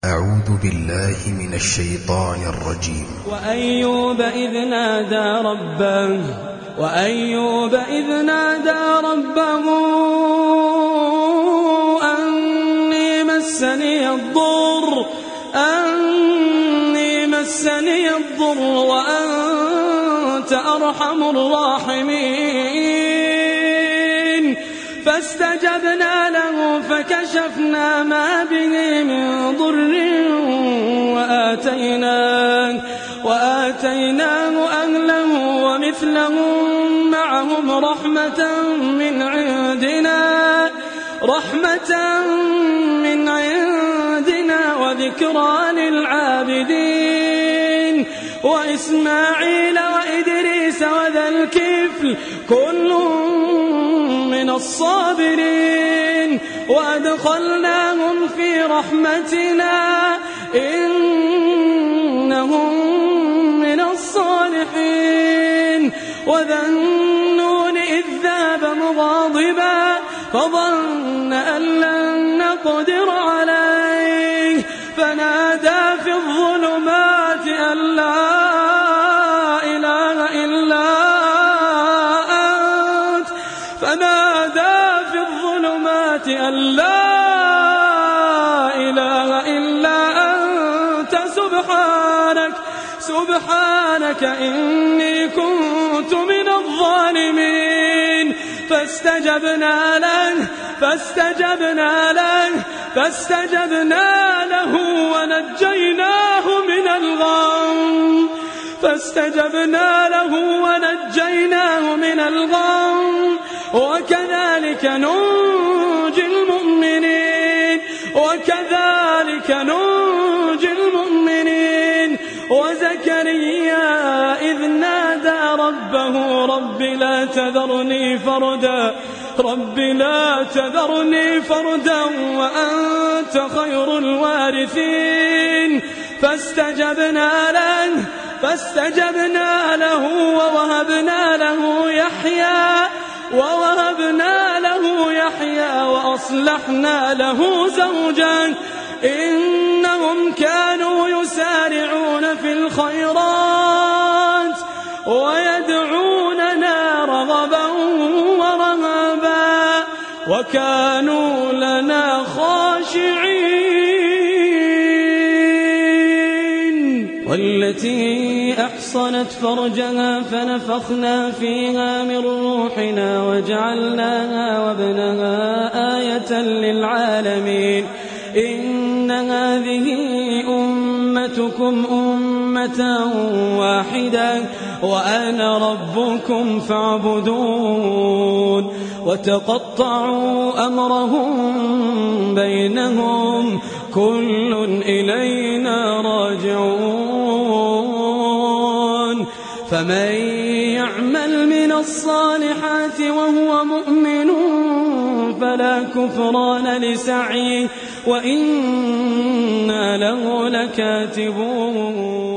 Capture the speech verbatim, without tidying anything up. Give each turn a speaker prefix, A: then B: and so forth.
A: أعوذ بالله من الشيطان الرجيم.
B: وأيوب إذ نادى ربه وأيوب إذ نادى ربه أني مسني الضر أني مسني الضر وأنت أرحم الراحمين فاستجبنا له فكشفنا ما به من ضر وآتيناه, وآتيناه أهله ومثلهم معهم رحمة من عندنا رحمة من عندنا وذكرى للعابدين وإسماعيل وإدريس وذا الكفل كل من الصابرين وأدخلناهم في رحمتنا إنهم من الصالحين وذا النون إذ ذهب مغاضبا فظن أن لن نقدر عليه فنادى في الظلمات أن لا إله إلا أنت فنادى في الظلمات أن لا إله إلا أنت سبحانك سبحانك إني كنت من الظالمين فاستجبنا له فاستجبنا له فاستجبنا له ونجيناه من الغم فاستجبنا له ونجيناه من الغم وكذلك ننجي المؤمنين وكذلك ننجي المؤمنين وزكريا إذ نادى ربه رب لا تذرني فردا رب لا تذرني فردا وأنت خير الوارثين فاستجبنا له فاستجبنا له ووهبنا له يحيى ووهبنا له يحيى وأصلحنا له زوجا إنهم كانوا يسارعون في الخيرات ويدعوننا رغبا ورهبا وكانوا لنا خاشعين والتي أحصنت فرجها فنفخنا فيها من روحنا وجعلناها وابنها آية للعالمين إن هذه أمتكم أمة واحدة وأنا ربكم فاعبدون وتقطعوا أمرهم بينهم كل إلينا راجعون فمن يعمل من الصالحات وهو مؤمن فلا كفران لسعيه وإنا له لكاتبون.